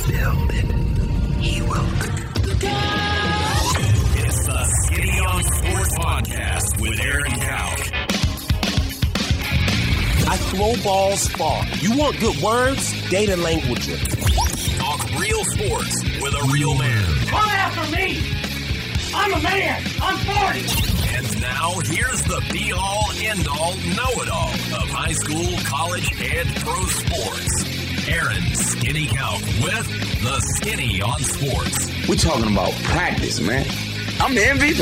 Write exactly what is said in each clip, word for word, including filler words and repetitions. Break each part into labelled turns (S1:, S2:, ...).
S1: build it, he will.
S2: It's the Skinny on Sports Podcast with Aaron Cowk.
S1: I throw balls far. You want good words? Data language.
S2: Talk real sports with a real man.
S3: Come after me! I'm a man! I'm forty!
S2: And now, here's the be-all, end-all, know-it-all of high school, college, and pro sports. Aaron Skinny Cowk with the Skinny on Sports.
S4: We're talking about practice, man. I'm the M V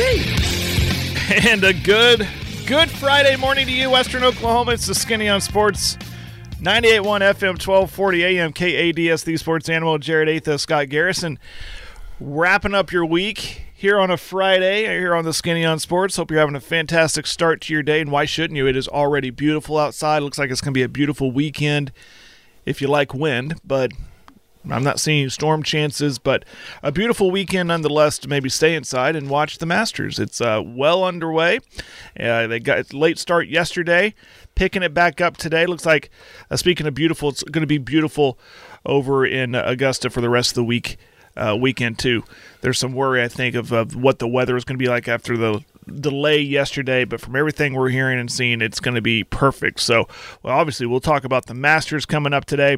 S4: P.
S5: And a good, good Friday morning to you, Western Oklahoma. It's the Skinny on Sports. ninety-eight point one F M, twelve forty A M, K A D S, the Sports Animal. Jared Atha, Scott Garrison. Wrapping up your week here on a Friday, here on the Skinny on Sports. Hope you're having a fantastic start to your day, and why shouldn't you? It is already beautiful outside. Looks like it's going to be a beautiful weekend if you like wind, but I'm not seeing storm chances, but a beautiful weekend nonetheless to maybe stay inside and watch the Masters. It's uh, well underway. Uh, they got a late start yesterday, picking it back up today. Looks like, uh, speaking of beautiful, it's going to be beautiful over in Augusta for the rest of the week. Uh, weekend too. There's some worry, I think, of, of what the weather is going to be like after the delay yesterday, but from everything we're hearing and seeing, it's going to be perfect. So, well, obviously, we'll talk about the Masters coming up today.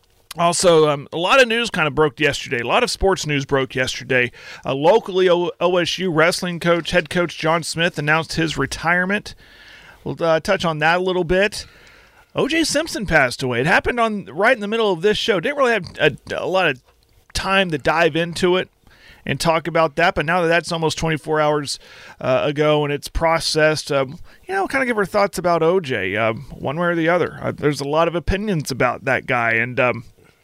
S5: Also, um, a lot of news kind of broke yesterday. A lot of sports news broke yesterday. Uh, locally, o- OSU wrestling coach, head coach John Smith announced his retirement. We'll uh, touch on that a little bit. O J Simpson passed away. It happened on right in the middle of this show. Didn't really have a, a lot of time to dive into it and talk about that, but now that that's almost twenty-four hours uh, ago and it's processed, um, you know, kind of give our thoughts about O J, um, one way or the other. Uh, there's a lot of opinions about that guy and um,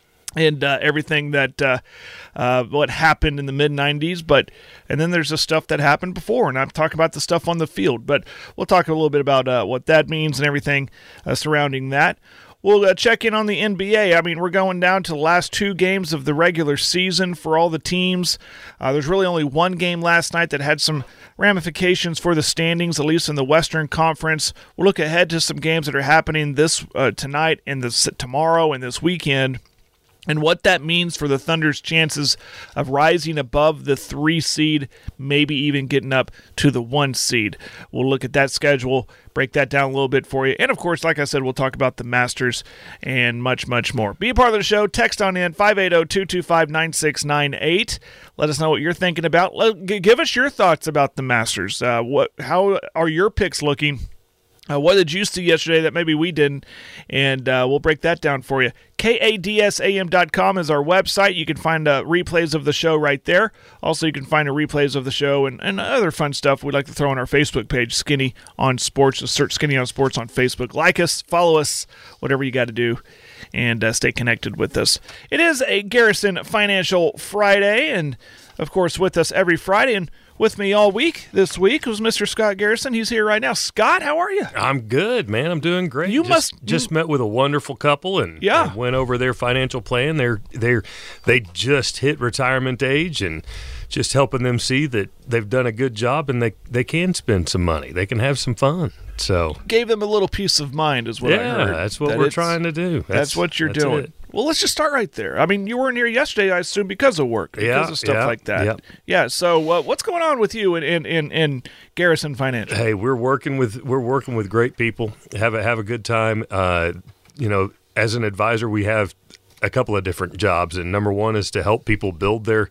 S5: and uh, everything that uh, uh, what happened in the mid nineties, but and then there's the stuff that happened before, and I'm talking about the stuff on the field, but we'll talk a little bit about uh, what that means and everything uh, surrounding that. We'll uh, check in on the N B A. I mean, we're going down to the last two games of the regular season for all the teams. Uh, there's really only one game last night that had some ramifications for the standings, at least in the Western Conference. We'll look ahead to some games that are happening this uh, tonight and this tomorrow and this weekend, and what that means for the Thunder's chances of rising above the three seed, maybe even getting up to the one seed. We'll look at that schedule, break that down a little bit for you. And, of course, like I said, we'll talk about the Masters and much, much more. Be a part of the show. Text on in, five eight zero, two two five, nine six nine eight. Let us know what you're thinking about. Give us your thoughts about the Masters. Uh, what? How are your picks looking? Uh, what did you see yesterday that maybe we didn't? And uh, we'll break that down for you. K A D S A M dot com is our website. You can find uh, replays of the show right there. Also, you can find uh, replays of the show and, and other fun stuff we'd like to throw on our Facebook page, Skinny on Sports. Just search Skinny on Sports on Facebook. Like us, follow us, whatever you got to do, and uh, stay connected with us. It is a Garrison Financial Friday, and, of course, with us every Friday. And with me all week this week was Mister Scott Garrison. He's here right now. Scott, how are you?
S6: I'm good, man. I'm doing great.
S5: You
S6: just,
S5: must
S6: just
S5: you,
S6: met with a wonderful couple and,
S5: yeah.
S6: and went over their financial plan. They're they're they just hit retirement age, and just helping them see that they've done a good job and they they can spend some money. They can have some fun. So
S5: gave them a little peace of mind, is what
S6: yeah,
S5: I heard.
S6: Yeah, that's what
S5: that
S6: we're trying to do.
S5: That's, that's what you're
S6: that's
S5: doing.
S6: It.
S5: Well, let's just start right there. I mean, you weren't here yesterday, I assume, because of work, because
S6: yeah,
S5: of stuff
S6: yeah,
S5: like that.
S6: Yeah.
S5: yeah so uh, what's going on with you in, in, in, in Garrison Financial?
S6: Hey, we're working with we're working with great people. Have a have a good time. Uh, you know, as an advisor, we have a couple of different jobs, and number one is to help people build their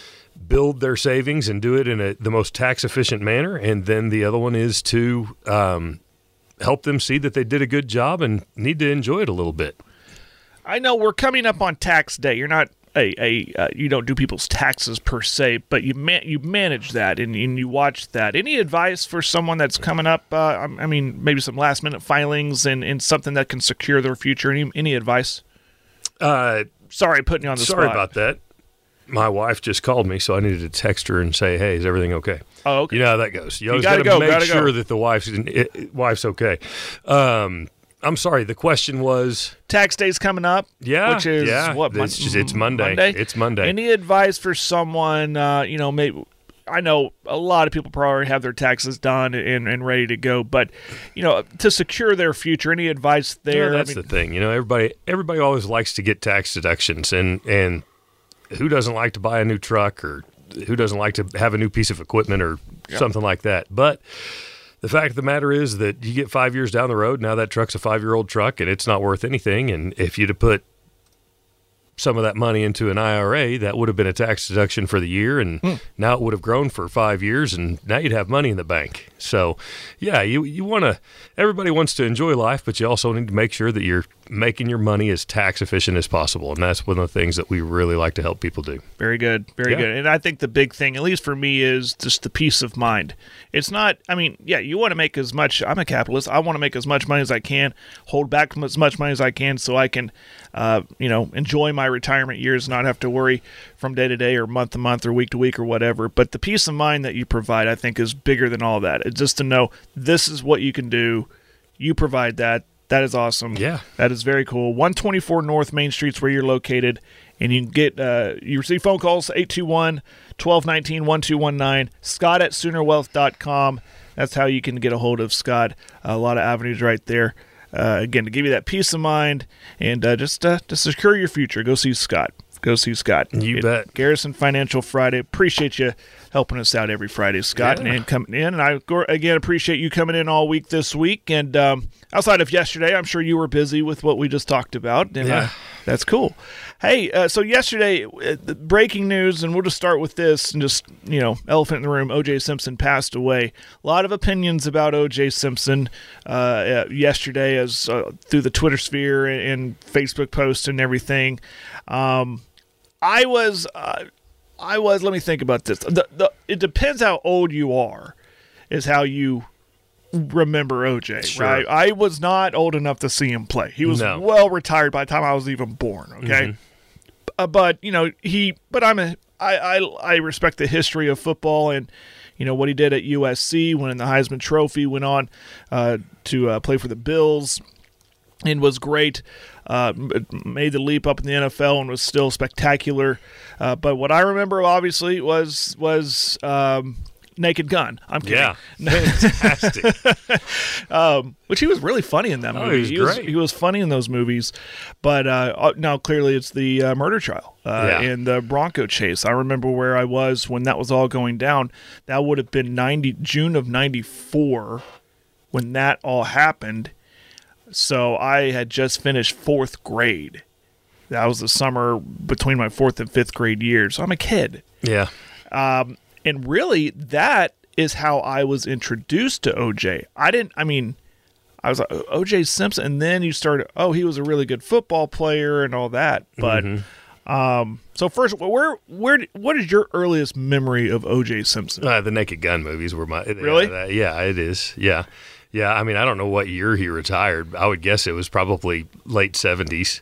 S6: build their savings and do it in a, the most tax efficient manner, and then the other one is to um, help them see that they did a good job and need to enjoy it a little bit.
S5: I know we're coming up on tax day. You're not a, a uh, you don't do people's taxes per se, but you man, you manage that and, and you watch that. Any advice for someone that's coming up? Uh, I mean, maybe some last minute filings and, and something that can secure their future. Any any advice?
S6: Uh,
S5: sorry, putting you on the
S6: sorry
S5: spot.
S6: Sorry about that. My wife just called me, so I needed to text her and say, "Hey, is everything okay?"
S5: Oh, okay.
S6: You know how that goes. You,
S5: you
S6: always
S5: got to
S6: go,
S5: make
S6: sure
S5: go.
S6: that the wife's it, wife's okay. Um, I'm sorry. The question was
S5: tax day's coming up.
S6: Yeah,
S5: which is
S6: yeah.
S5: what?
S6: It's, just, it's Monday.
S5: Monday.
S6: It's Monday.
S5: Any advice for someone? Uh, you know, maybe I know a lot of people probably have their taxes done and, and ready to go, but you know, to secure their future, any advice there?
S6: Yeah, that's
S5: I mean,
S6: the thing. You know, everybody everybody always likes to get tax deductions, and and who doesn't like to buy a new truck, or who doesn't like to have a new piece of equipment or yeah. something like that? But the fact of the matter is that you get five years down the road, now that truck's a five-year-old truck, and it's not worth anything. And if you'd have put some of that money into an I R A, that would have been a tax deduction for the year, and hmm. now it would have grown for five years, and now you'd have money in the bank. So, yeah, you you want to – everybody wants to enjoy life, but you also need to make sure that you're making your money as tax efficient as possible, and that's one of the things that we really like to help people do.
S5: Very good, very yeah. good. And I think the big thing, at least for me, is just the peace of mind. It's not – I mean, yeah, you want to make as much – I'm a capitalist. I want to make as much money as I can, hold back as much money as I can so I can, uh, you know, enjoy my retirement years, not have to worry from day to day or month to month or week to week or whatever. But the peace of mind that you provide, I think, is bigger than all that. It's just to know this is what you can do. You provide that. That is awesome.
S6: Yeah.
S5: That is very cool. one twenty-four North Main Street's where you're located, and you can get uh, you receive phone calls eight two one, one two one nine, one two one nine, Scott at Sooner Wealth dot com. That's how you can get a hold of Scott. A lot of avenues right there. Uh, again, to give you that peace of mind and uh, just uh, to secure your future, go see Scott. Go see Scott.
S6: You
S5: it,
S6: bet.
S5: Garrison Financial Friday. Appreciate you helping us out every Friday, Scott, yeah. and coming in. And I, again, appreciate you coming in all week this week. And um, outside of yesterday, I'm sure you were busy with what we just talked about. And
S6: yeah.
S5: uh, that's cool. Hey, uh, so yesterday, uh, the breaking news, and we'll just start with this, and just, you know, elephant in the room, O J Simpson passed away. A lot of opinions about O J Simpson uh, uh, yesterday as uh, through the Twitter sphere and, and Facebook posts and everything. Um, I was, uh, I was, let me think about this. The, the, it depends how old you are, is how you remember O J,
S6: sure.
S5: right? I was not old enough to see him play. He was
S6: no.
S5: well retired by the time I was even born, okay? Mm-hmm. Uh, but, you know, he, but I'm a, I, I, I respect the history of football and, you know, what he did at U S C, winning the Heisman Trophy, went on uh, to uh, play for the Bills and was great. Uh, made the leap up in the N F L and was still spectacular. Uh, but what I remember, obviously, was was um, Naked Gun. I'm kidding.
S6: Yeah, fantastic.
S5: um, which he was really funny in that movie.
S6: Oh, he was
S5: he
S6: great.
S5: Was, he was funny in those movies. But uh, now, clearly, it's the uh, murder trial uh,
S6: yeah.
S5: and the Bronco chase. I remember where I was when that was all going down. That would have been ninety June of ninety-four when that all happened. So I had just finished fourth grade. That was the summer between my fourth and fifth grade years. So I'm a kid.
S6: Yeah.
S5: Um, and really, that is how I was introduced to O J. I didn't, I mean, I was like, O J Simpson. And then you started, oh, he was a really good football player and all that. But, mm-hmm. um, so first, where, where, what is your earliest memory of O J Simpson?
S6: Uh, the Naked Gun movies were my,
S5: really?
S6: Yeah, yeah, it is. Yeah. Yeah, I mean, I don't know what year he retired. I would guess it was probably late seventies.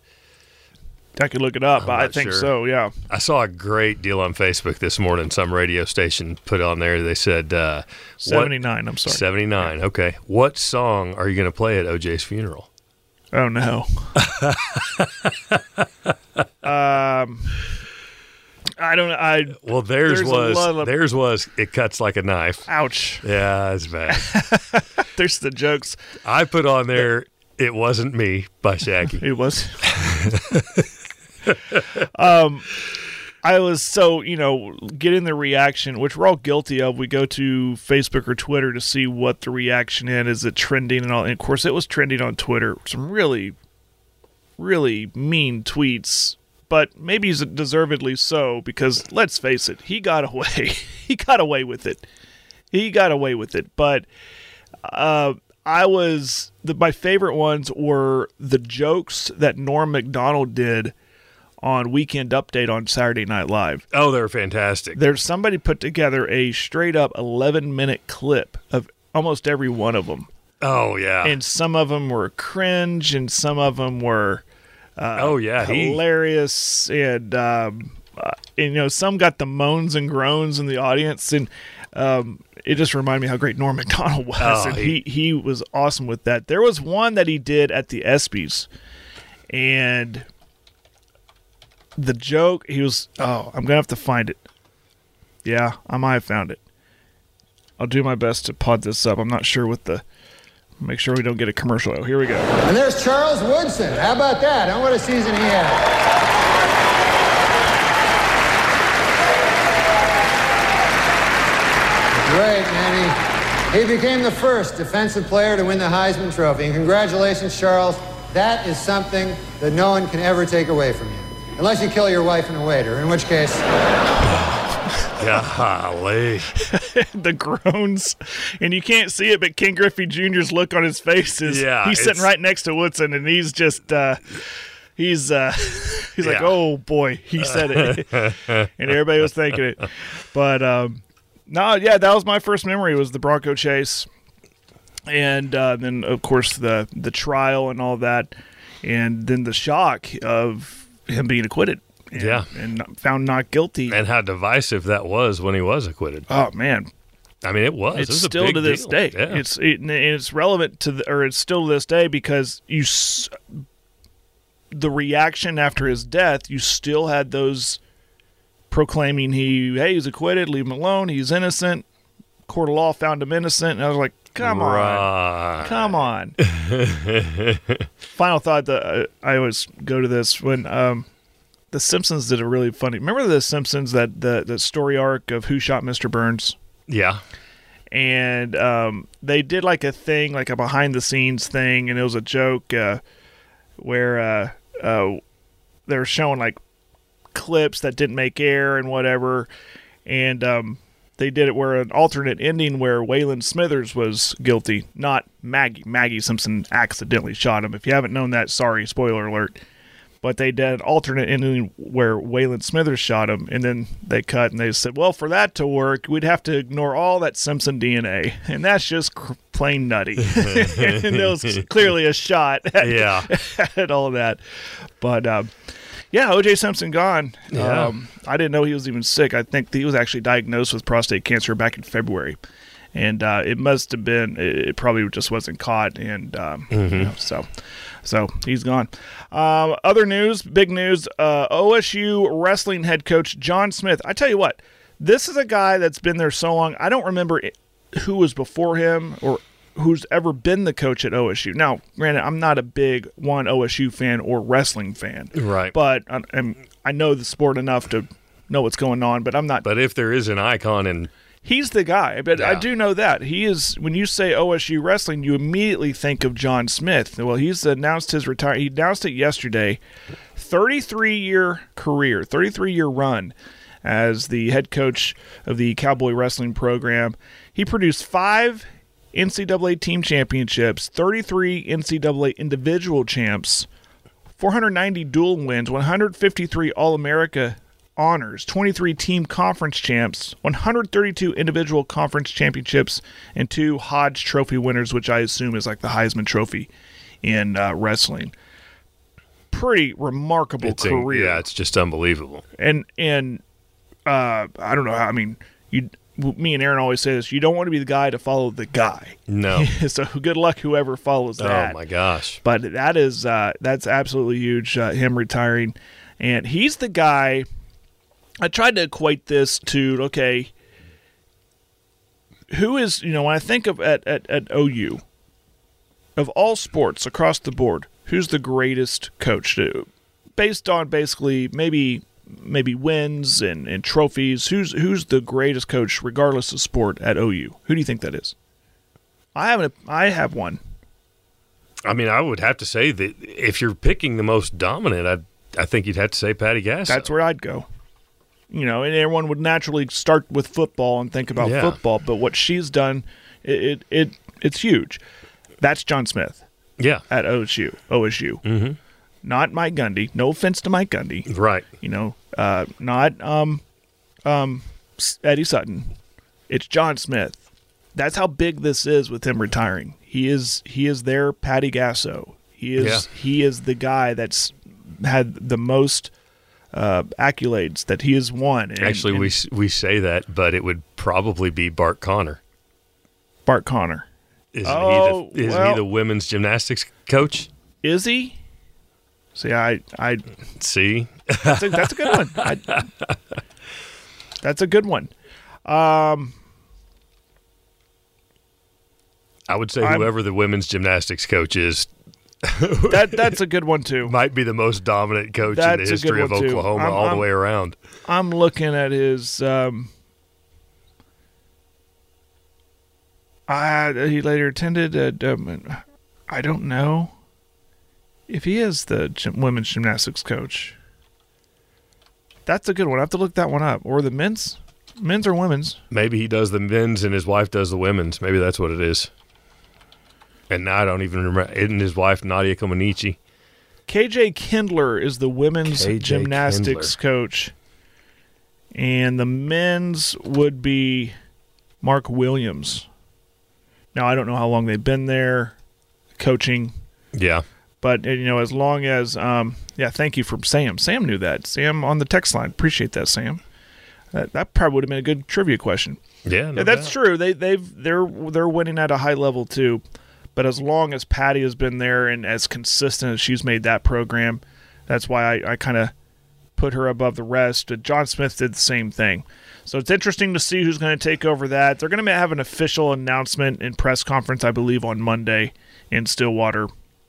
S5: I could look it up. I think
S6: sure.
S5: so, yeah.
S6: I saw a great deal on Facebook this morning. Some radio station put on there. They said uh,
S5: seventy-nine,
S6: what,
S5: I'm sorry.
S6: seventy-nine, yeah. Okay. What song are you going to play at O J's funeral?
S5: Oh, no. um... I don't know. I
S6: well, theirs
S5: there's
S6: was
S5: of,
S6: theirs was it cuts like a knife.
S5: Ouch.
S6: Yeah, that's bad.
S5: There's the jokes.
S6: I put on there. It wasn't me by Shaggy.
S5: It was. um, I was so you know getting the reaction, which we're all guilty of. We go to Facebook or Twitter to see what the reaction is. Is it trending and all? And of course, it was trending on Twitter. Some really, really mean tweets. But maybe he's deservedly so, because let's face it, he got away. he got away with it. He got away with it. But uh, I was the, my favorite ones were the jokes that Norm Macdonald did on Weekend Update on Saturday Night Live.
S6: Oh, they're fantastic.
S5: There's somebody put together a straight up eleven minute clip of almost every one of them.
S6: Oh yeah,
S5: and some of them were cringe, and some of them were. Uh,
S6: oh yeah,
S5: hilarious,
S6: he...
S5: and, um, uh, and you know some got the moans and groans in the audience, and um, it just reminded me how great Norm Macdonald was,
S6: oh,
S5: and he... he he was awesome with that. There was one that he did at the ESPYs, and the joke he was oh I'm gonna have to find it. Yeah, I might have found it. I'll do my best to pod this up. I'm not sure what the. Make sure we don't get a commercial. Oh, here we go.
S7: And there's Charles Woodson. How about that? How what a season he had. Great, man. He, he became the first defensive player to win the Heisman Trophy. And congratulations, Charles. That is something that no one can ever take away from you. Unless you kill your wife and a waiter, in which case...
S6: Golly.
S5: The groans. And you can't see it, but Ken Griffey Junior's look on his face is
S6: yeah,
S5: he's sitting right next to Woodson, and he's just uh, he's uh, he's like,
S6: yeah.
S5: oh boy, he said it. And everybody was thinking it. But um, no, yeah, that was my first memory was the Bronco chase. And uh, then of course the the trial and all that, and then the shock of him being acquitted. And,
S6: yeah.
S5: And found not guilty.
S6: And how divisive that was when he was acquitted.
S5: Oh, man.
S6: I mean, it was.
S5: It's
S6: it was
S5: still
S6: a big
S5: to this
S6: deal.
S5: day.
S6: Yeah.
S5: It's it, and it's relevant to the, or it's still to this day because you, s- the reaction after his death, you still had those proclaiming he, hey, he's acquitted, leave him alone, he's innocent. Court of law found him innocent, and I was like, come
S6: right.
S5: on, come on. Final thought that uh, I always go to this when. Um, The Simpsons did a really funny. Remember the Simpsons that the the story arc of Who Shot Mister Burns?
S6: Yeah.
S5: And um, they did like a thing, like a behind the scenes thing, and it was a joke uh, where uh, uh, they were showing like clips that didn't make air and whatever, and um, they did it where an alternate ending where Waylon Smithers was guilty, not Maggie. Maggie Simpson accidentally shot him. If you haven't known that, sorry, spoiler alert. But they did an alternate ending where Waylon Smithers shot him, and then they cut and they said, well, for that to work, we'd have to ignore all that Simpson D N A, and that's just cr- plain nutty. And there was clearly a shot at,
S6: yeah.
S5: at all that. But, um, yeah, O J Simpson gone.
S6: Yeah.
S5: Um, I didn't know he was even sick. I think he was actually diagnosed with prostate cancer back in February. And uh, it must have been, it probably just wasn't caught. And um,
S6: mm-hmm.
S5: you know, so... So he's gone. Um, other news, big news, uh, O S U wrestling head coach John Smith. I tell you what, this is a guy that's been there so long. I don't remember who was before him or who's ever been the coach at O S U. Now, granted, I'm not a big one O S U fan or wrestling fan.
S6: Right.
S5: But I, I'm, I know the sport enough to know what's going on, but I'm not.
S6: But if there is an icon in
S5: He's the guy, but
S6: yeah.
S5: I do know that. He is, when you say O S U wrestling, you immediately think of John Smith. Well, he's announced his retirement. He announced it yesterday. thirty-three-year career, thirty-three-year run as the head coach of the Cowboy Wrestling program. He produced five N C double A team championships, thirty-three N C double A individual champs, four hundred ninety dual wins, one hundred fifty-three All-America honors, twenty-three team conference champs, one hundred thirty-two individual conference championships, and two Hodge Trophy winners, which I assume is like the Heisman Trophy in uh, wrestling. Pretty remarkable
S6: it's
S5: career.
S6: A, yeah, it's just unbelievable.
S5: And and uh, I don't know how. I mean, you, me and Aaron always say this: you don't want to be the guy to follow the guy.
S6: No.
S5: So good luck whoever follows that.
S6: Oh my gosh!
S5: But that is uh, that's absolutely huge. Uh, him retiring, and he's the guy. I tried to equate this to, okay, who is, you know, when I think of at, at, at O U, of all sports across the board, who's the greatest coach? Based on basically maybe maybe wins and, and trophies, who's who's the greatest coach regardless of sport at O U? Who do you think that is? I have, a, I have one.
S6: I mean, I would have to say that if you're picking the most dominant, I I think you'd have to say Patty Gasso.
S5: That's where I'd go. You know, and everyone would naturally start with football and think about
S6: yeah.
S5: football, but what she's done, it, it it it's huge. That's John Smith.
S6: Yeah.
S5: At O S U. O S U.
S6: Mm-hmm.
S5: Not Mike Gundy. No offense to Mike Gundy.
S6: Right.
S5: You know, uh, not um, um, Eddie Sutton. It's John Smith. That's how big this is with him retiring. He is he is their Patty Gasso. He is
S6: yeah.
S5: he is the guy that's had the most Uh, accolades that he has won. And,
S6: Actually,
S5: and
S6: we we say that, but it would probably be Bart Connor.
S5: Bart Connor.
S6: Isn't,
S5: oh,
S6: he, the, isn't
S5: well,
S6: he the women's gymnastics coach?
S5: Is he? See, I, I
S6: see.
S5: That's a, that's a good one. I, that's a good one. Um,
S6: I would say
S5: I'm,
S6: whoever the women's gymnastics coach is.
S5: that that's a good one too.
S6: Might be the most dominant coach
S5: that's
S6: in the history of Oklahoma,
S5: I'm,
S6: all
S5: I'm,
S6: the way around.
S5: I'm looking at his. Um, Uh, he later attended. Uh, um, I don't know if he is the gym, women's gymnastics coach. That's a good one. I have to look that one up. Or the men's, men's or women's.
S6: Maybe he does the men's and his wife does the women's. Maybe that's what it is. And now I don't even remember. Isn't his wife Nadia Comaneci?
S5: K J Kindler is the women's
S6: K J
S5: gymnastics
S6: Kindler.
S5: coach. And the men's would be Mark Williams. Now, I don't know how long they've been there coaching.
S6: Yeah.
S5: But, you know, as long as, um, yeah, thank you for Sam. Sam knew that. Sam on the text line. Appreciate that, Sam. That, that probably would have been a good trivia question.
S6: Yeah, no
S5: yeah that's
S6: doubt.
S5: true. They, they've, they're, they're winning at a high level, too. But as long as Patty has been there and as consistent as she's made that program, that's why I, I kind of put her above the rest. But John Smith did the same thing. So it's interesting to see who's going to take over that. They're going to have an official announcement and press conference, I believe, on Monday in Stillwater.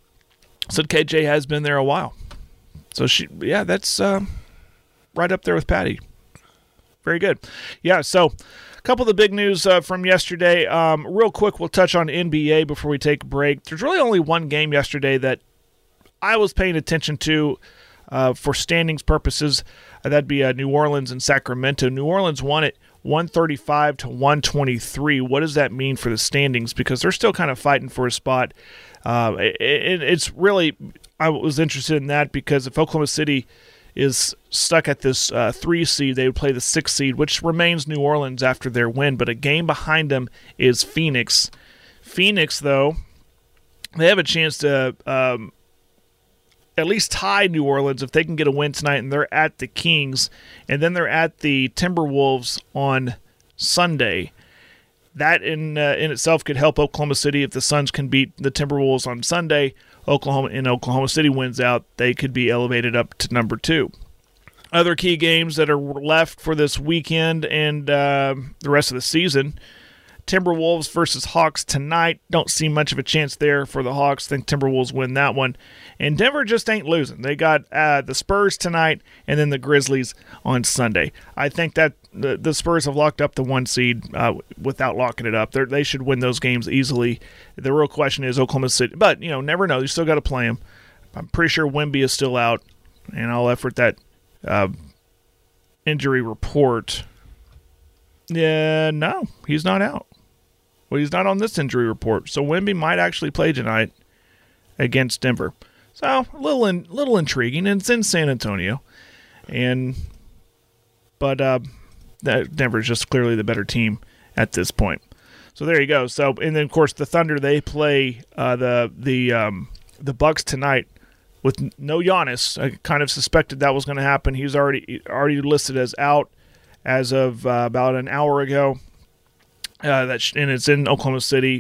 S5: So K J has been there a while. So, she, yeah, that's uh, right up there with Patty. Very good. Yeah, so a couple of the big news uh, from yesterday. Um, real quick, we'll touch on N B A before we take a break. There's really only one game yesterday that I was paying attention to uh, for standings purposes. Uh, that'd be uh, New Orleans and Sacramento. New Orleans won it one thirty-five to one twenty-three. What does that mean for the standings? Because they're still kind of fighting for a spot. Uh, it, it, it's really, I was interested in that because if Oklahoma City is stuck at this uh, three seed, they would play the six seed, which remains New Orleans after their win. But a game behind them is Phoenix. Phoenix, though, they have a chance to um, at least tie New Orleans if they can get a win tonight, and they're at the Kings, and then they're at the Timberwolves on Sunday. That in uh, in itself could help Oklahoma City if the Suns can beat the Timberwolves on Sunday. Oklahoma and Oklahoma City wins out, they could be elevated up to number two. Other key games that are left for this weekend and uh, the rest of the season. Timberwolves versus Hawks tonight. Don't see much of a chance there for the Hawks. Think Timberwolves win that one. And Denver just ain't losing. They got uh, the Spurs tonight and then the Grizzlies on Sunday. I think that the, the Spurs have locked up the one seed uh, without locking it up. They're, they should win those games easily. The real question is Oklahoma City. But, you know, never know. You still got to play them. I'm pretty sure Wemby is still out. And I'll effort that uh, injury report. Yeah, no, he's not out. Well, he's not on this injury report. So Wemby might actually play tonight against Denver. So a little in, little intriguing. And it's in San Antonio. And but uh, Denver's just clearly the better team at this point. So there you go. So and then of course the Thunder, they play uh, the the um, the Bucks tonight with no Giannis. I kind of suspected that was going to happen. He's already already listed as out as of uh, about an hour ago. Uh, that sh- and it's in Oklahoma City.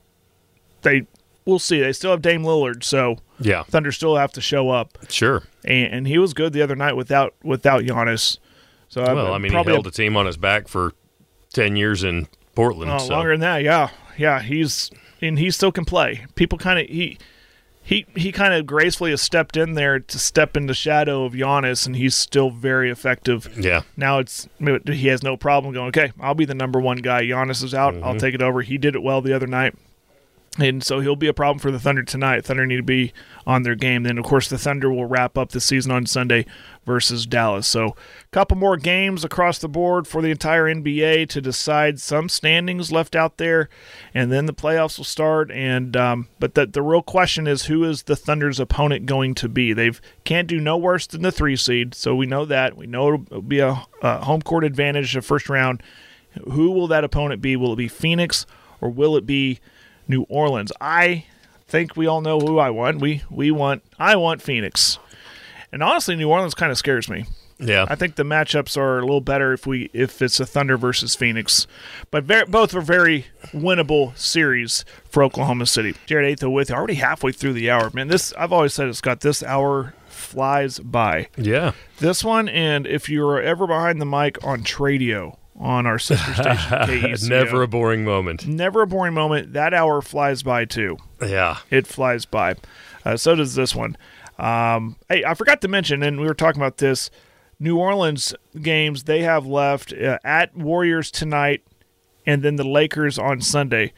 S5: They we'll see. They still have Dame Lillard, so
S6: yeah,
S5: Thunder still have to show up.
S6: Sure,
S5: and, and he was good the other night without without Giannis. So
S6: well, I, I mean, he held a, a team on his back for ten years in Portland.
S5: Oh,
S6: so.
S5: Longer than that, yeah, yeah. He's and he still can play. People kind of he. He he kind of gracefully has stepped in there to step in the shadow of Giannis, and he's still very effective.
S6: Yeah.
S5: Now it's he has no problem going, okay, I'll be the number one guy. Giannis is out. Mm-hmm. I'll take it over. He did it well the other night. And so he'll be a problem for the Thunder tonight. Thunder need to be on their game. Then, of course, the Thunder will wrap up the season on Sunday versus Dallas. So a couple more games across the board for the entire N B A to decide some standings left out there, and then the playoffs will start. And um, But the, the real question is, who is the Thunder's opponent going to be? They can't do no worse than the three seed, so we know that. We know it'll be a, a home court advantage the first round. Who will that opponent be? Will it be Phoenix, or will it be New Orleans? I think we all know who I want. We we want I want Phoenix. And honestly, New Orleans kind of scares me.
S6: Yeah.
S5: I think the matchups are a little better if we if it's a Thunder versus Phoenix. But very, both are very winnable series for Oklahoma City. Jared Aitho with you, already halfway through the hour. Man, this I've always said it's got this hour flies by.
S6: Yeah.
S5: This one, and if you're ever behind the mic on Tradio, on our sister station, K E C O.
S6: Never a boring moment.
S5: Never a boring moment. That hour flies by, too.
S6: Yeah.
S5: It flies by. Uh, so does this one. Um, hey, I forgot to mention, and we were talking about this, New Orleans games they have left uh, at Warriors tonight and then the Lakers on Sunday.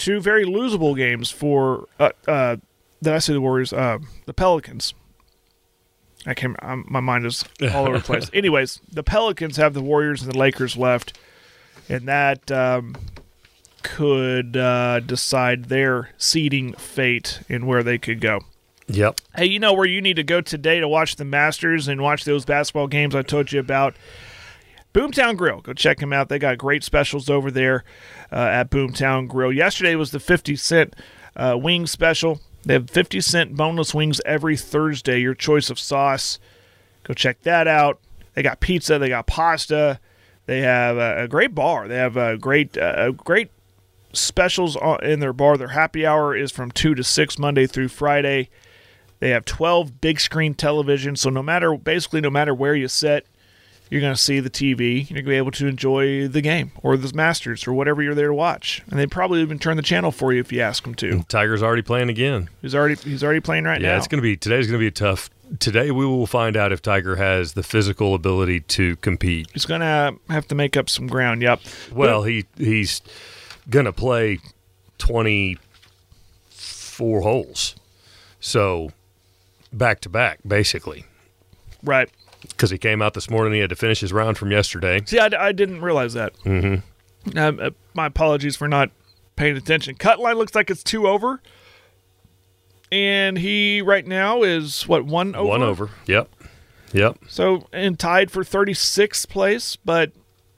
S5: two very losable games for, uh, uh, did I say the Warriors? Uh, the Pelicans. I can't, um, my mind is all over the place. Anyways, the Pelicans have the Warriors and the Lakers left, and that um, could uh, decide their seeding fate and where they could go.
S6: Yep.
S5: Hey, you know where you need to go today to watch the Masters and watch those basketball games I told you about? Boomtown Grill. Go check them out. They got great specials over there uh, at Boomtown Grill. Yesterday was the fifty cent uh, wing special. They have fifty cent boneless wings every Thursday, your choice of sauce. Go check that out. They got pizza. They got pasta. They have a, a great bar. They have a great uh, great specials in their bar. Their happy hour is from two to six Monday through Friday. They have twelve big screen televisions, so no matter basically no matter where you sit, you're going to see the T V. You're going to be able to enjoy the game or the Masters or whatever you're there to watch. And they probably even turn the channel for you if you ask them to.
S6: Tiger's already playing again.
S5: He's already he's already playing right
S6: yeah,
S5: now.
S6: Yeah, it's going to be today's going to be a tough. Today we will find out if Tiger has the physical ability to compete.
S5: He's going to have to make up some ground. Yep.
S6: Well, he he's going to play twenty-four holes, so back to back basically.
S5: Right.
S6: Because he came out this morning, he had to finish his round from yesterday.
S5: See, I, I didn't realize that.
S6: Mm-hmm.
S5: Um, uh, my apologies for not paying attention. Cut line looks like it's two over. And he right now is, what, one over?
S6: One over, yep. Yep.
S5: So, and tied for thirty-sixth place. But,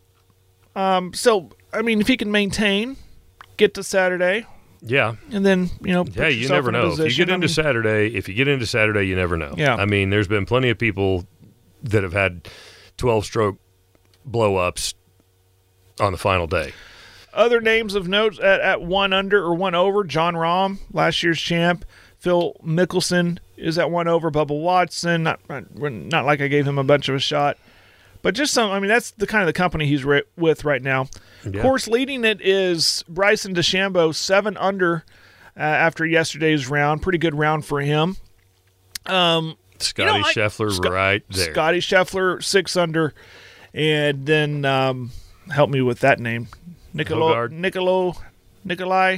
S5: um, so, I mean, if he can maintain, get to Saturday.
S6: Yeah.
S5: And then, you know,
S6: yeah, you never know. If you get into I mean, Saturday, if you get into Saturday, you never know.
S5: Yeah.
S6: I mean, there's been plenty of people that have had twelve-stroke blow-ups on the final day.
S5: Other names of note at, at one under or one over, John Rahm, last year's champ. Phil Mickelson is at one over. Bubba Watson, not, not like I gave him a bunch of a shot. But just some, I mean, that's the kind of the company he's re- with right now. Yeah. Of course, leading it is Bryson DeChambeau, seven under uh, after yesterday's round. Pretty good round for him. Um,
S6: Scotty you know, Scheffler Sc- right there.
S5: Scotty Scheffler, six under. And then, um, help me with that name. Nicolo, Nicolo, Nikolai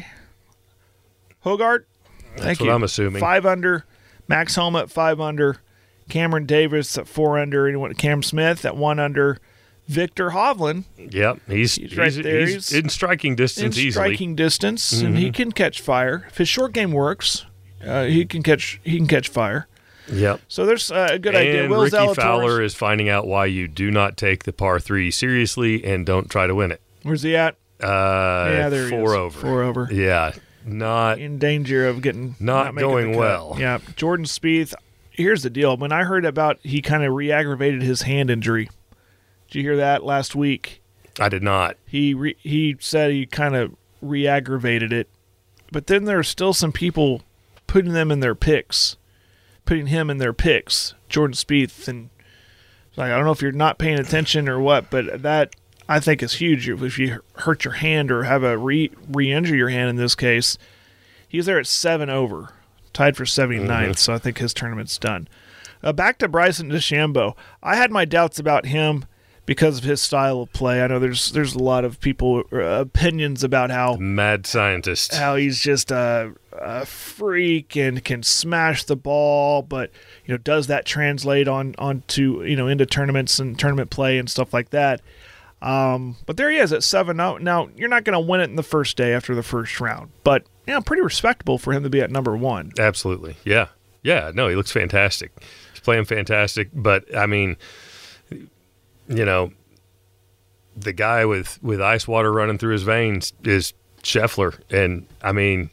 S5: Hogart?
S6: That's
S5: Thank
S6: what
S5: you.
S6: I'm assuming.
S5: Five under. Max Homa at five under. Cameron Davis at four under. And Cam Smith at one under. Victor Hovland.
S6: Yep, he's, he's right there. He's, he's in striking distance
S5: in
S6: easily.
S5: striking distance,
S6: mm-hmm.
S5: and he can catch fire. If his short game works, uh, he can catch. He can catch fire.
S6: Yep.
S5: So there's uh, a good
S6: and
S5: idea. Will
S6: Ricky
S5: Zalatoris,
S6: Fowler is finding out why you do not take the par three seriously and don't try to win it.
S5: Where's he at?
S6: Uh,
S5: yeah, there
S6: four
S5: he is.
S6: over.
S5: Four over.
S6: Yeah, not
S5: in danger of getting
S6: not,
S5: not
S6: going well.
S5: Yeah, Jordan Spieth. Here's the deal. When I heard about he kind of re-aggravated his hand injury. Did you hear that last week?
S6: I did not.
S5: He re- he said he kind of re-aggravated it, but then there are still some people putting them in their picks, putting him in their picks. Jordan Spieth, and like I don't know if you're not paying attention or what, but that I think is huge. If you hurt your hand or have a re re-injure your hand in this case, he's there at seven over, tied for seventy-ninth. Mm-hmm. So I think his tournament's done. Uh, back to Bryson DeChambeau. I had my doubts about him because of his style of play. I know there's there's a lot of people uh, opinions about how
S6: mad scientist,
S5: how he's just a, a freak and can smash the ball, but you know, does that translate on onto you know into tournaments and tournament play and stuff like that? Um, but there he is at seven. Now, now you're not going to win it in the first day after the first round, but you know, pretty respectable for him to be at number one.
S6: Absolutely, yeah, yeah. No, he looks fantastic. He's playing fantastic, but I mean. You know, the guy with, with ice water running through his veins is Scheffler. And, I mean,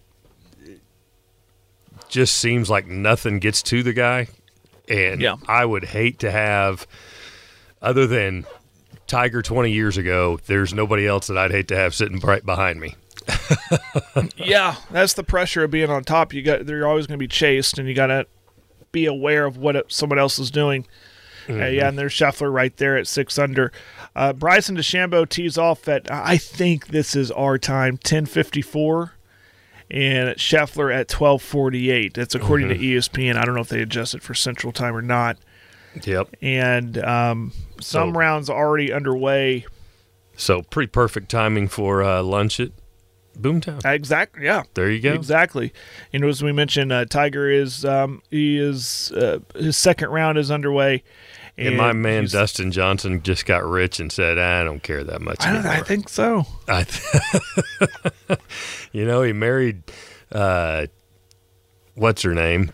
S6: just seems like nothing gets to the guy. And
S5: yeah.
S6: I would hate to have, other than Tiger twenty years ago, there's nobody else that I'd hate to have sitting right behind me.
S5: Yeah, that's the pressure of being on top. You got, they're always going to be chased, and you got to be aware of what someone else is doing. Mm-hmm. Uh, yeah, and there's Scheffler right there at six under. Uh, Bryson DeChambeau tees off at, I think this is our time, ten fifty-four, and Scheffler at twelve forty-eight. That's according mm-hmm. to E S P N. I don't know if they adjusted for Central Time or not.
S6: Yep.
S5: And um, some
S6: so,
S5: rounds already underway.
S6: So pretty perfect timing for uh, lunch at Boomtown.
S5: Exactly. Yeah.
S6: There you go.
S5: Exactly. You know, as we mentioned, uh, Tiger is um, he is uh, his second round is underway.
S6: And, and my man
S5: he's-
S6: Dustin Johnson just got rich and said, I don't care that much
S5: I, don't,
S6: anymore.
S5: I think so.
S6: I th- you know, he married, uh, what's her name?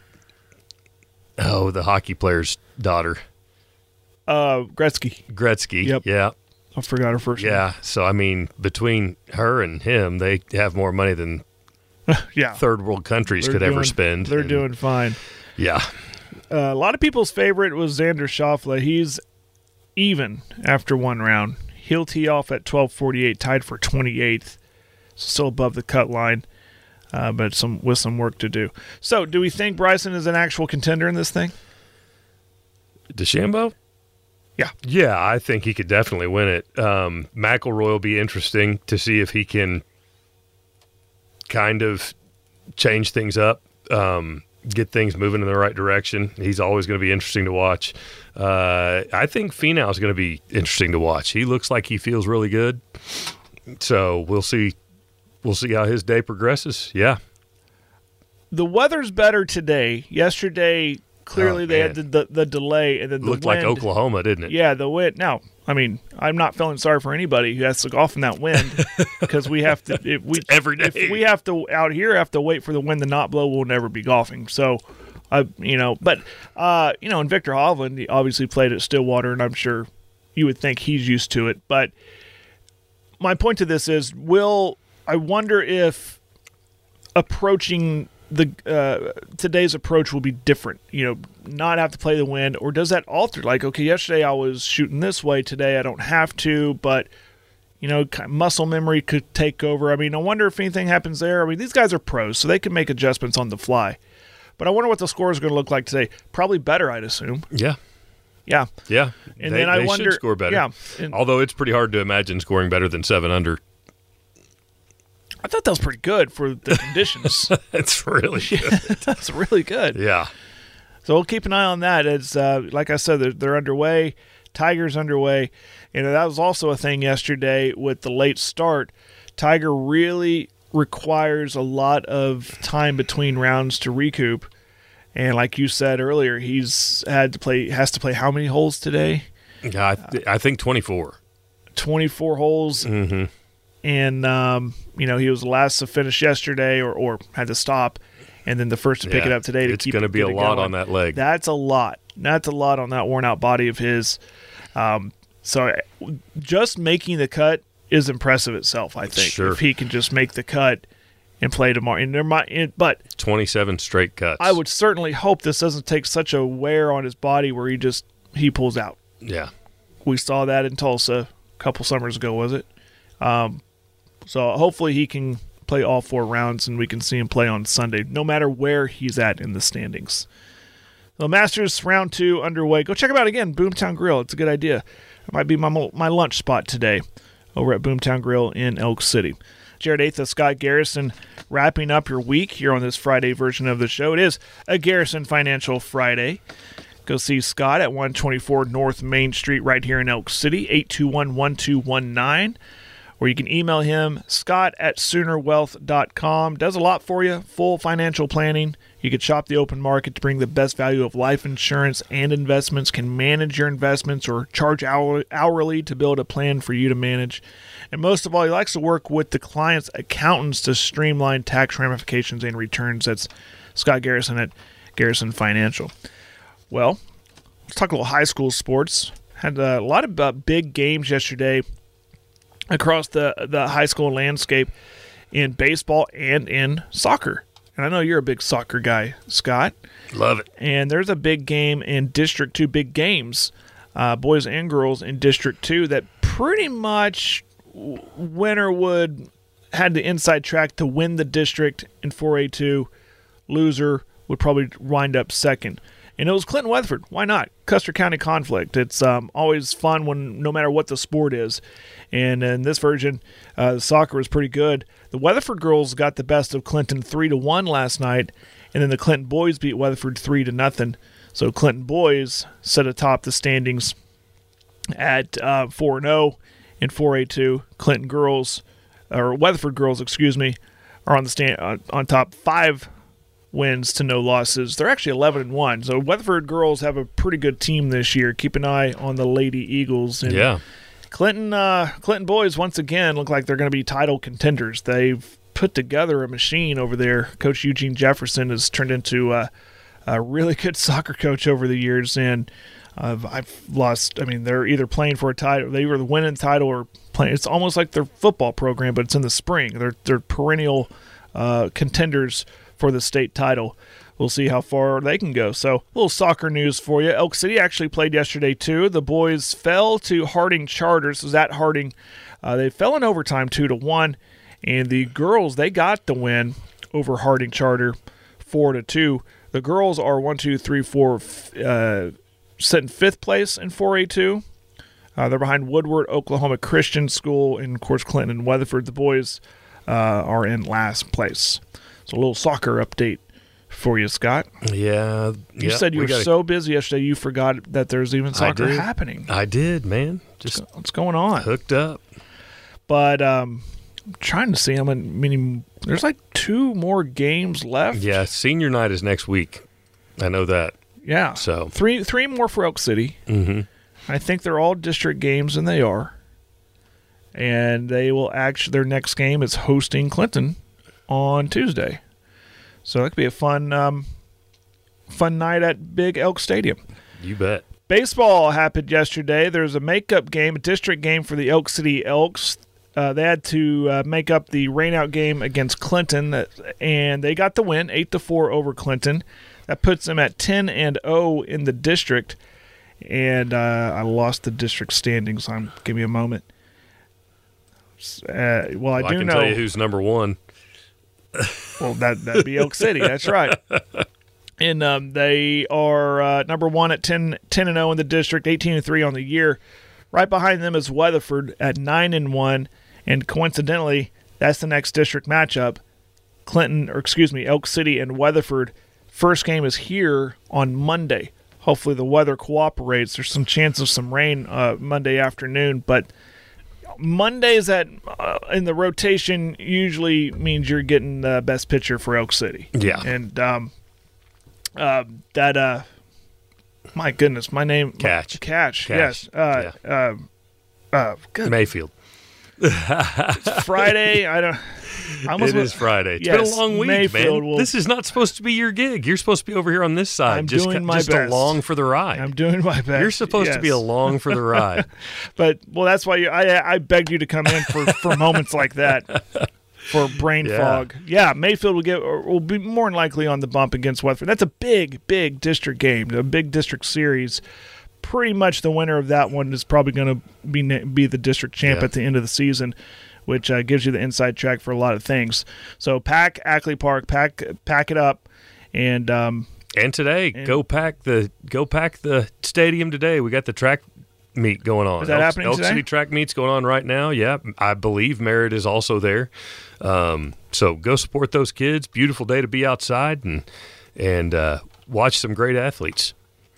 S6: Oh, the hockey player's daughter.
S5: Uh, Gretzky.
S6: Gretzky.
S5: Yep.
S6: Yeah.
S5: I forgot her first
S6: Yeah. So, I mean, between her and him, they have more money than
S5: name. Yeah.
S6: third world countries
S5: They're
S6: could ever
S5: doing-
S6: spend.
S5: They're
S6: And,
S5: doing fine.
S6: Yeah.
S5: Uh, a lot of people's favorite was Xander Schauffele. He's even after one round. He'll tee off at twelve forty-eight, tied for twenty-eighth. Still above the cut line, uh, but some with some work to do. So, do we think Bryson is an actual contender in this thing?
S6: DeChambeau?
S5: Yeah.
S6: Yeah, I think he could definitely win it. Um, McIlroy will be interesting to see if he can kind of change things up, um, get things moving in the right direction. He's always going to be interesting to watch. Uh, I think Finau is going to be interesting to watch. He looks like he feels really good. So we'll see. We'll see how his day progresses. Yeah.
S5: The weather's better today. Yesterday, clearly
S6: Oh,
S5: they
S6: man.
S5: had the, the, the delay, and then the
S6: Looked like
S5: wind-
S6: Oklahoma, didn't it?
S5: Yeah, the wind. Now, I mean, I'm not feeling sorry for anybody who has to golf in that wind because we have to. If we
S6: Every day.
S5: If we have to out here have to wait for the wind to not blow, we'll never be golfing. So, I, you know, but uh, you know, and Victor Hovland, he obviously played at Stillwater, and I'm sure you would think he's used to it. But my point to this is, will I wonder if approaching the uh, today's approach will be different, you know, not have to play the wind, or does that alter? Like, okay, yesterday I was shooting this way, today I don't have to, but you know, kind of muscle memory could take over. I mean, I wonder if anything happens there. I mean, these guys are pros, so they can make adjustments on the fly. But I wonder what the score is going to look like today. Probably better, I'd assume.
S6: Yeah.
S5: Yeah.
S6: Yeah.
S5: And
S6: they,
S5: then I
S6: they
S5: wonder,
S6: should score better.
S5: Yeah. And
S6: Although it's pretty hard to imagine scoring better than seven under.
S5: I thought that was pretty good for the conditions.
S6: It's really good.
S5: That's really good.
S6: Yeah.
S5: So we'll keep an eye on that. It's uh, like I said, they're, they're underway. Tiger's underway. You know, that was also a thing yesterday with the late start. Tiger really requires a lot of time between rounds to recoup. And like you said earlier, he's had to play has to play how many holes today?
S6: Yeah, I, th- I think twenty-four.
S5: twenty-four holes.
S6: Mm-hmm.
S5: And um, you know, he was the last to finish yesterday, or, or had to stop, and then the first to pick
S6: Yeah,
S5: it up today to
S6: it's
S5: keep
S6: gonna
S5: it-
S6: be a
S5: get it
S6: lot
S5: going.
S6: on that leg.
S5: That's a lot. That's a lot on that worn out body of his. Um, so just making the cut is impressive itself. I think
S6: Sure.
S5: if he can just make the cut and play tomorrow, and there might, and, but
S6: twenty-seven straight cuts.
S5: I would certainly hope this doesn't take such a wear on his body where he just he pulls out.
S6: Yeah.
S5: We saw that in Tulsa a couple summers ago, was it? Um, so hopefully he can play all four rounds and we can see him play on Sunday, no matter where he's at in the standings. The Masters round two underway. Go check them out again, Boomtown Grill. It's a good idea. It might be my my lunch spot today over at Boomtown Grill in Elk City. Jared Athas, Scott Garrison, wrapping up your week here on this Friday version of the show. It is a Garrison Financial Friday. Go see Scott at one twenty-four North Main Street right here in Elk City, eight two one, one two one nine. Or you can email him, scott at sooner wealth dot com. Does a lot for you, full financial planning. You can shop the open market to bring the best value of life insurance and investments, can manage your investments or charge hour- hourly to build a plan for you to manage. And most of all, he likes to work with the client's accountants to streamline tax ramifications and returns. That's Scott Garrison at Garrison Financial. Well, let's talk a little high school sports. Had a lot of uh, big games yesterday across the, the high school landscape in baseball and in soccer. And I know you're a big soccer guy, Scott.
S6: Love it.
S5: And there's a big game in District two, big games, uh, boys and girls in District two, that pretty much winner would had the inside track to win the district in four A two. Loser would probably wind up second. And it was Clinton Weatherford. Why not? Custer County conflict. It's um, always fun when no matter what the sport is. And in this version, uh, the soccer was pretty good. The Weatherford girls got the best of Clinton three to one last night, and then the Clinton boys beat Weatherford three to nothing. So Clinton boys sit atop the standings at uh, four and oh in four A two. Clinton girls or Weatherford girls, excuse me, are on the stand on, on top, five wins to no losses. They're actually eleven and one. So Weatherford girls have a pretty good team this year. Keep an eye on the Lady Eagles. And
S6: Yeah.
S5: Clinton uh, Clinton boys once again look like they're going to be title contenders. They've put together a machine over there. Coach Eugene Jefferson has turned into a, a really good soccer coach over the years, and uh, I've lost. I mean, they're either playing for a title, they were the winning title, or playing. It's almost like their football program, but it's in the spring. They're they're perennial uh, contenders for the state title. We'll see how far they can go. So, a little soccer news for you. Elk City actually played yesterday, too. The boys fell to Harding Charter. This was at Harding. Uh, they fell in overtime two to one. And the girls, they got the win over Harding Charter four to two. The girls are one, two, three, four, uh, set in fifth place in four A two. Uh, they're behind Woodward, Oklahoma Christian School, and, of course, Clinton and Weatherford. The boys uh, are in last place. So, a little soccer update for you, Scott.
S6: Yeah.
S5: You
S6: yeah,
S5: said you
S6: we
S5: were
S6: gotta,
S5: so busy yesterday you forgot that there's even soccer
S6: did.
S5: happening.
S6: I did, man. Just
S5: What's going on?
S6: hooked up.
S5: But um, I'm trying to see how many. There's like two more games left.
S6: Yeah, senior night is next week. I know that.
S5: Yeah.
S6: So.
S5: three three more for Elk City.
S6: Mm-hmm.
S5: I think they're all district games, and they are. And they will actually, their next game is hosting Clinton on Tuesday. So that could be a fun, um, fun night at Big Elk Stadium.
S6: You bet.
S5: Baseball happened yesterday. There's a makeup game, a district game for the Elk City Elks. Uh, they had to uh, make up the rainout game against Clinton, that, and they got the win, eight to four over Clinton. That puts them at ten and oh in the district. And uh, I lost the district standings. So I'm give me a moment. Uh, well, I
S6: well,
S5: do
S6: I can
S5: know.
S6: tell you who's number one.
S5: Well, that that'd be Elk City. That's right. And um, they are uh, number one at ten, ten and oh in the district, eighteen and three on the year. Right behind them is Weatherford at nine and one, and coincidentally, that's the next district matchup. Clinton, or excuse me, Elk City and Weatherford. First game is here on Monday. Hopefully, the weather cooperates. There's some chance of some rain uh, Monday afternoon, but Mondays at uh, in the rotation usually means you're getting the best pitcher for Elk City.
S6: Yeah,
S5: and um, uh, that uh, my goodness, my name
S6: Catch,
S5: Catch,
S6: Catch.
S5: yes, uh,
S6: yeah.
S5: uh, uh, good.
S6: Mayfield.
S5: It's Friday. I don't. I almost
S6: it is Friday. It's
S5: yes,
S6: been a long week,
S5: Mayfield
S6: man.
S5: Will,
S6: this is not supposed to be your gig. You're supposed to be over here on this side.
S5: I'm
S6: just
S5: doing my
S6: just
S5: best.
S6: along for the ride.
S5: I'm doing my best.
S6: You're supposed
S5: yes.
S6: to be along for the ride.
S5: But well, that's why you, I I begged you to come in for, for moments like that. For brain
S6: yeah.
S5: fog. Yeah, Mayfield will get or will be more than likely on the bump against Weatherford. That's a big, big district game, a big district series. Pretty much the winner of that one is probably going to be be the district champ
S6: yeah.
S5: at the end of the season, which uh, gives you the inside track for a lot of things. So pack Ackley Park, pack pack it up, and um,
S6: and today
S5: and,
S6: go pack the go pack the stadium today. We got the track meet going on.
S5: Is that
S6: Elk,
S5: happening
S6: Elk
S5: today?
S6: City track meet's going on right now. Yeah, I believe Merritt is also there. Um, so go support those kids. Beautiful day to be outside and and uh, watch some great athletes.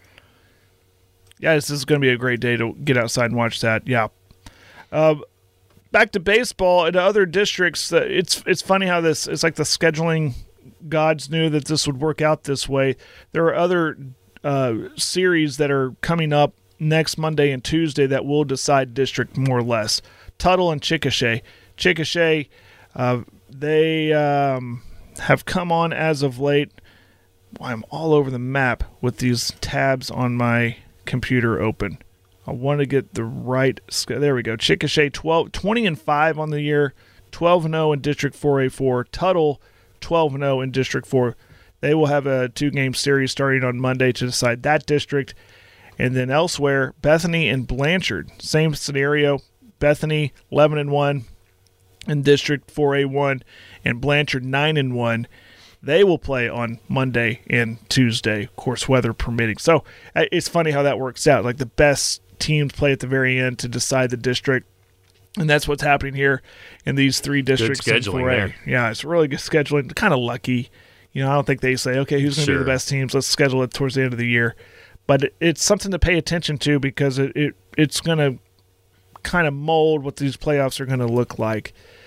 S5: Yeah, this is going to be a great day to get outside and watch that. Yeah. Uh, back to baseball in other districts. Uh, it's it's funny how this it's like the scheduling gods knew that this would work out this way. There are other uh, series that are coming up next Monday and Tuesday that will decide district more or less. Tuttle and Chickasha. Chickasha, uh, they um, have come on as of late. Boy, I'm all over the map with these tabs on my computer open. I want to get the right. There we go. Chickasha twelve, twenty and five on the year, twelve and oh in District four A four. Tuttle twelve and oh in District four. They will have a two-game series starting on Monday to decide that district. And then elsewhere, Bethany and Blanchard, same scenario. Bethany eleven and one in District four A one, and Blanchard nine and one. They will play on Monday and Tuesday, of course, weather permitting. So it's funny how that works out. Like the best teams play at the very end to decide the district, and that's what's happening here in these three districts.
S6: Good scheduling
S5: in four A.
S6: there.
S5: Yeah, it's really good scheduling. Kind of lucky. You know, I don't think they say, okay, who's going to
S6: Sure.
S5: be the best teams? Let's schedule it towards the end of the year. But it, it's something to pay attention to because it, it it's going to kind of mold what these playoffs are going to look like.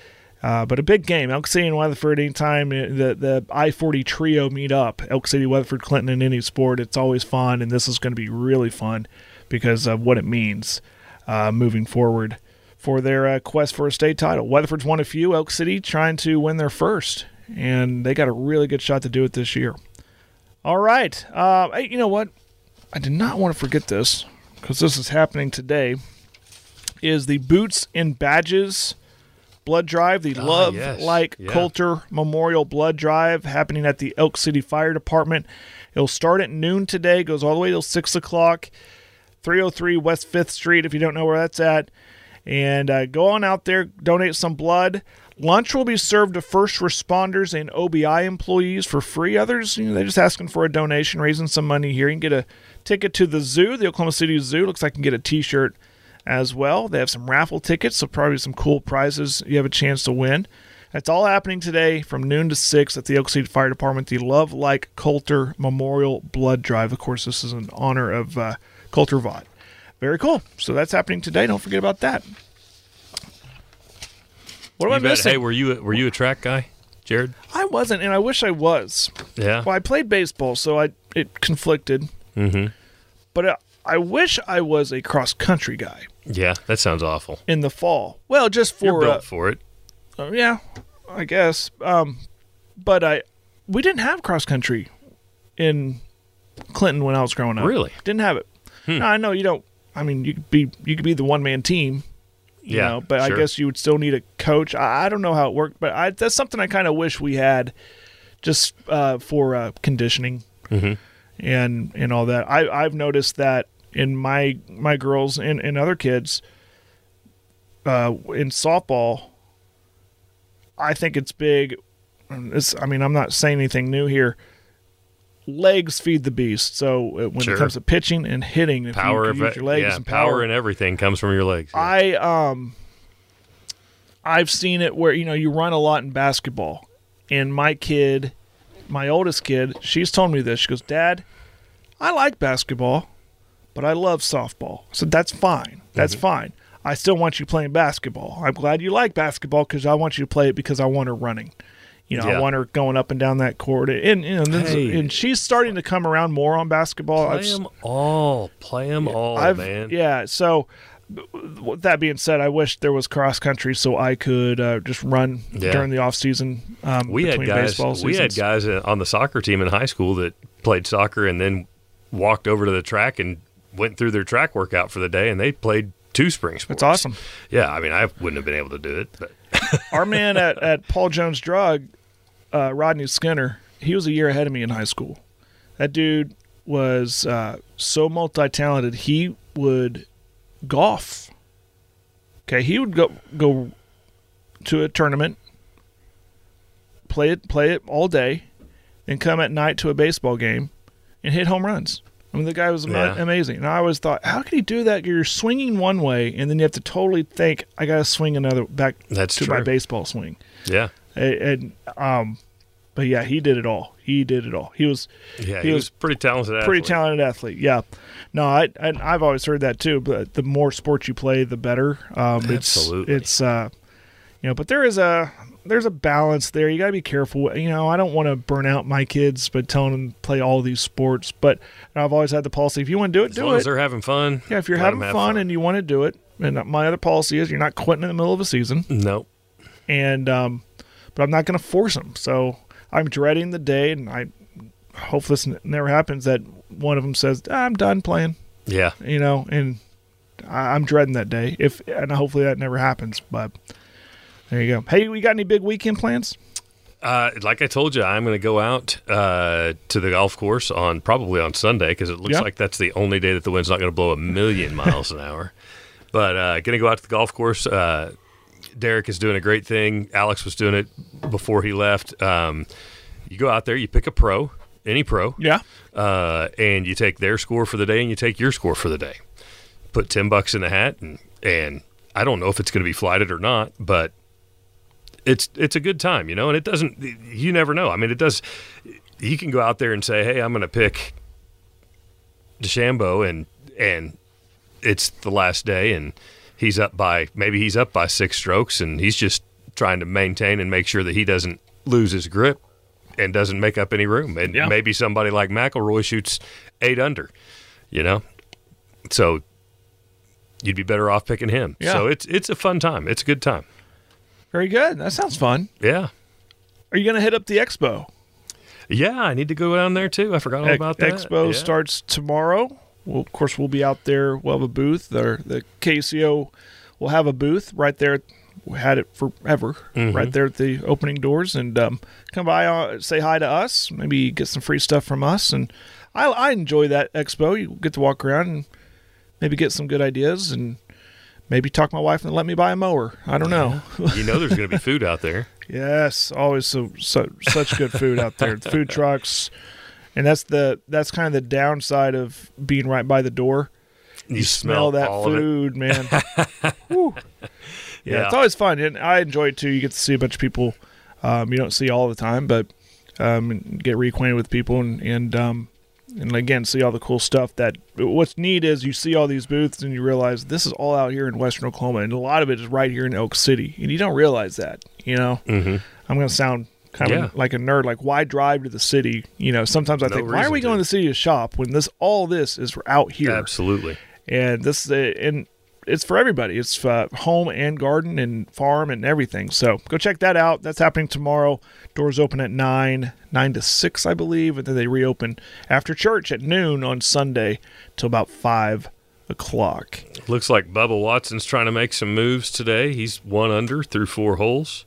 S5: Uh, but a big game. Elk City and Weatherford, anytime the, the I forty trio meet up, Elk City, Weatherford, Clinton, and any sport, it's always fun, and this is going to be really fun because of what it means uh, moving forward for their uh, quest for a state title. Weatherford's won a few. Elk City trying to win their first, and they got a really good shot to do it this year. All right. Uh, hey, you know what? I did not want to forget this because this is happening today, is the Boots and Badges Blood Drive, the
S6: Ah,
S5: Love
S6: yes.
S5: Like
S6: Yeah.
S5: Coulter Memorial Blood Drive happening at the Elk City Fire Department. It'll start at noon today, goes all the way till six o'clock, three oh three West fifth Street, if you don't know where that's at. And uh, go on out there, donate some blood. Lunch will be served to first responders and O B I employees for free. Others, you know, they're just asking for a donation, raising some money here. You can get a ticket to the zoo, the Oklahoma City Zoo. Looks like you can get a T-shirt as well. They have some raffle tickets, so probably some cool prizes you have a chance to win. That's all happening today from noon to six at the Elk City Fire Department, the Love Like Coulter Memorial Blood Drive. Of course, this is in honor of uh, Coulter Vaught. Very cool. So that's happening today. Don't forget about that. What am
S6: You
S5: I
S6: bet.
S5: missing?
S6: Hey, were you were you a track guy, Jared?
S5: I wasn't, and I wish I was.
S6: Yeah.
S5: Well, I played baseball, so I it conflicted.
S6: Mm-hmm.
S5: But I, I wish I was a cross-country guy
S6: Yeah, that sounds awful.
S5: in the fall. Well, just
S6: You're
S5: for
S6: built
S5: uh,
S6: for it.
S5: uh, yeah, I guess. Um, but I we didn't have cross-country in Clinton when I was growing up.
S6: Really?
S5: Didn't have it. Now, I know you don't. I mean, you could be you could be the one-man team. You
S6: Yeah,
S5: know, but
S6: sure.
S5: I guess you would still need a coach. I, I don't know how it worked, but I, that's something I kind of wish we had, just uh, for uh, conditioning
S6: Mm-hmm.
S5: and and all that. I I've noticed that in my my girls and, and other kids, uh, in softball. I think it's big. It's, I mean, I'm not saying anything new here. Legs feed the beast. So uh, when
S6: Sure.
S5: it comes to pitching and hitting, if
S6: Power
S5: you
S6: of
S5: can use your legs
S6: yeah,
S5: and
S6: power
S5: power
S6: and everything comes from your legs. Yeah.
S5: I um I've seen it where, you know, you run a lot in basketball. And my kid, my oldest kid, she's told me this. She goes, "Dad, I like basketball, but I love softball." I said, "That's fine. That's
S6: Mm-hmm.
S5: fine. I still want you playing basketball. I'm glad you like basketball because I want you to play it because I want her running. You know, I
S6: Yeah.
S5: want her going up and down that court." And, you know, this-
S6: Hey.
S5: and she's starting to come around more on basketball.
S6: Play
S5: I've s-
S6: them all. Play them all,
S5: I've,
S6: man.
S5: Yeah, so with that being said, I wish there was cross country so I could uh, just run
S6: Yeah.
S5: during the off season. Um,
S6: We had
S5: between
S6: guys.
S5: baseball
S6: We had
S5: seasons.
S6: guys uh, on the soccer team in high school that played soccer and then walked over to the track and went through their track workout for the day, and they played two spring sports.
S5: That's awesome.
S6: Yeah, I mean, I wouldn't have been able to do it, but
S5: Our man at, at Paul Jones Drug, uh, Rodney Skinner, he was a year ahead of me in high school. That dude was uh, so multi-talented. He would golf. Okay, he would go go to a tournament, play it play it all day, and come at night to a baseball game and hit home runs. I mean, the guy was ama-
S6: Yeah.
S5: amazing. And I always thought, how can he do that? You're swinging one way, and then you have to totally think, I got to swing another back
S6: That's
S5: to my
S6: true.
S5: baseball swing.
S6: yeah,
S5: And, and um, but yeah, he did it all. He did it all. He was
S6: yeah,
S5: He
S6: he,
S5: was
S6: was pretty talented.
S5: pretty
S6: athlete.
S5: talented athlete. Yeah. No, I, I I've always heard that too. But the more sports you play, the better. Um, it's,
S6: Absolutely.
S5: It's uh, you know, but there is a there's a balance there. You got to be careful. You know, I don't want to burn out my kids by telling them to play all these sports. But I've always had the policy: if you want to do it,
S6: As
S5: do
S6: long
S5: it.
S6: as they're having fun.
S5: Yeah, if you're
S6: let
S5: having
S6: 'em have
S5: fun, and you want to do it. And my other policy is you're not quitting in the middle of a season.
S6: no,
S5: And um, but I'm not going to force them. So I'm dreading the day, and I hope this n- never happens, that one of them says, "Ah, I'm done playing,"
S6: yeah,
S5: you know, and I- I'm dreading that day. If and hopefully that never happens. But there you go. Hey, we got any big weekend plans?
S6: Uh, like I told you, I'm going to go out uh, to the golf course on probably on Sunday because it looks
S5: Yeah.
S6: like that's the only day that the wind's not going to blow a million miles an hour. But uh, going to go out to the golf course. Uh, Derek is doing a great thing. Alex was doing it before he left. Um, you go out there, you pick a pro, any pro,
S5: Yeah.
S6: uh, and you take their score for the day and you take your score for the day. Put ten bucks in the hat, and and I don't know if it's going to be flighted or not, but it's it's a good time, you know. And it doesn't, you never know. I mean, it does. You can go out there and say, "Hey, I'm going to pick DeChambeau," and and it's the last day, and he's up by maybe he's up by six strokes, and he's just trying to maintain and make sure that he doesn't lose his grip and doesn't make up any room. And
S5: yeah.
S6: maybe somebody like McIlroy shoots eight under, you know? So you'd be better off picking him.
S5: Yeah.
S6: So it's it's a fun time. It's a good time.
S5: Very good. That sounds fun.
S6: Yeah.
S5: Are you going to hit up the expo?
S6: Yeah, I need to go down there too. I forgot all about that.
S5: Expo
S6: yeah.
S5: starts tomorrow. Well, of course, we'll be out there. We'll have a booth. There, the K C O will have a booth right there. We had it forever,
S6: mm-hmm.
S5: right there at the opening doors. And um, come by, uh, say hi to us, maybe get some free stuff from us. And I, I enjoy that expo. You get to walk around and maybe get some good ideas and maybe talk my wife and let me buy a mower. I don't know.
S6: You know there's going to be food out there.
S5: Yes, always so, so such good food out there. Food trucks. And that's the that's kind of the downside of being right by the door. You,
S6: You
S5: smell,
S6: smell
S5: that
S6: all of it.
S5: food, man. Whew. Yeah,
S6: Yeah.
S5: it's always fun, and I enjoy it too. You get to see a bunch of people um, you don't see all the time, but um, and get reacquainted with people, and and um, and again see all the cool stuff. That what's neat is you see all these booths, and you realize this is all out here in Western Oklahoma, and a lot of it is right here in Elk City, and you don't realize that. You know,
S6: mm-hmm.
S5: I'm going to sound kind
S6: Yeah.
S5: of like a nerd. Like, why drive to the city? You know, sometimes I
S6: No
S5: think, why are
S6: reason
S5: we going
S6: to.
S5: to the city to shop when this all this is out here?
S6: Absolutely.
S5: And this and it's for everybody. It's uh, home and garden and farm and everything. So go check that out. That's happening tomorrow. Doors open at nine, nine to six, I believe, and then they reopen after church at noon on Sunday till about five o'clock.
S6: Looks like Bubba Watson's trying to make some moves today. He's one under through four holes.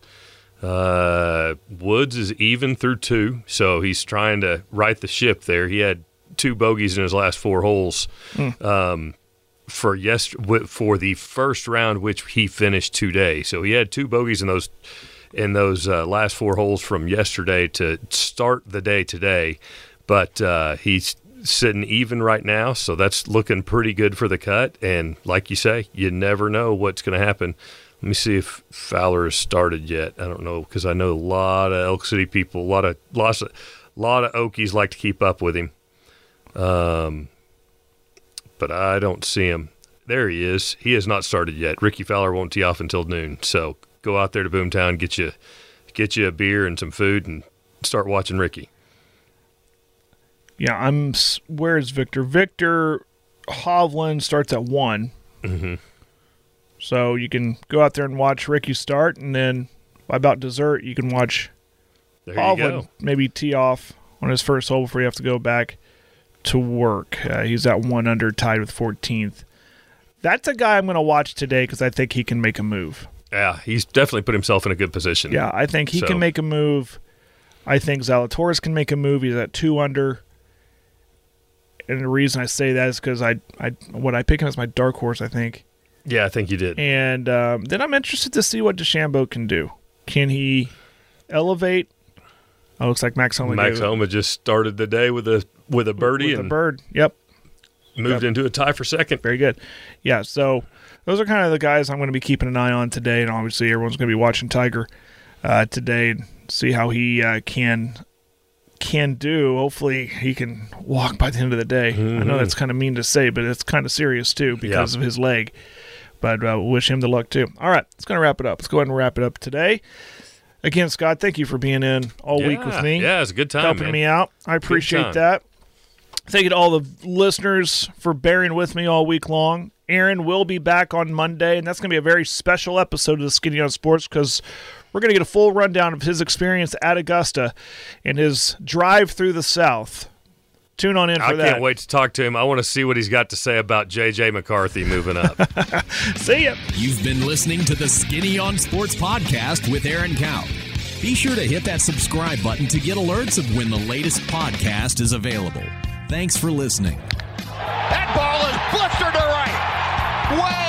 S6: Uh, Woods is even through two, so he's trying to right the ship there. He had two bogeys in his last four holes.
S5: Mm.
S6: Um, for yes for the first round, which he finished today. So he had two bogeys in those in those uh, last four holes from yesterday to start the day today. But uh, he's sitting even right now, so that's looking pretty good for the cut. And like you say, you never know what's going to happen. Let me see if Fowler has started yet. I don't know, because I know a lot of Elk City people, a lot of lots of, lot of Okies like to keep up with him. Um. But I don't see him. There he is. He has not started yet. Ricky Fowler won't tee off until noon. So go out there to Boomtown, get you get you a beer and some food, and start watching Ricky.
S5: Yeah, I'm. Where's Victor? Victor Hovland starts at one.
S6: Mm-hmm.
S5: So you can go out there and watch Ricky start, and then by about dessert, you can watch
S6: There you
S5: Hovland
S6: go.
S5: maybe tee off on his first hole before you have to go back to work. Uh, he's at one under, tied with fourteenth. That's a guy I'm going to watch today because I think he can make a move.
S6: Yeah, he's definitely put himself in a good position.
S5: Yeah, I think he
S6: So-
S5: can make a move. I think Zalatoris can make a move. He's at two under. And the reason I say that is because I, I, when I pick him as my dark horse, I think.
S6: Yeah, I think you did.
S5: And um, then I'm interested to see what DeChambeau can do. Can he elevate? Oh, looks like Max Homa
S6: Max
S5: gave it
S6: Homa just started the day with a with a birdie
S5: with a
S6: and
S5: bird. Yep.
S6: moved
S5: Yep.
S6: into a tie for second.
S5: Very good. Yeah, so those are kind of the guys I'm going to be keeping an eye on today, and obviously everyone's going to be watching Tiger uh, today and see how he uh, can can do. Hopefully he can walk by the end of the day.
S6: Mm-hmm.
S5: I know that's kind of mean to say, but it's kind of serious too because
S6: Yeah.
S5: of his leg. But uh, wish him the luck too. All right, let's going to wrap it up. Let's go ahead and wrap it up today. Again, Scott, thank you for being in all week with me.
S6: Yeah, it's a good time,
S5: helping
S6: man.
S5: me out. I appreciate
S6: time.
S5: that. Thank you to all the listeners for bearing with me all week long. Aaron will be back on Monday, and that's going to be a very special episode of the Skinny on Sports because we're going to get a full rundown of his experience at Augusta and his drive through the South. Tune on in for
S6: I
S5: that.
S6: can't wait to talk to him. I want to see what he's got to say about J J McCarthy moving up.
S5: See ya.
S2: You've been listening to the Skinny on Sports podcast with Aaron Cow. Be sure to hit that subscribe button to get alerts of when the latest podcast is available. Thanks for listening.
S3: That ball is blistered to right. Way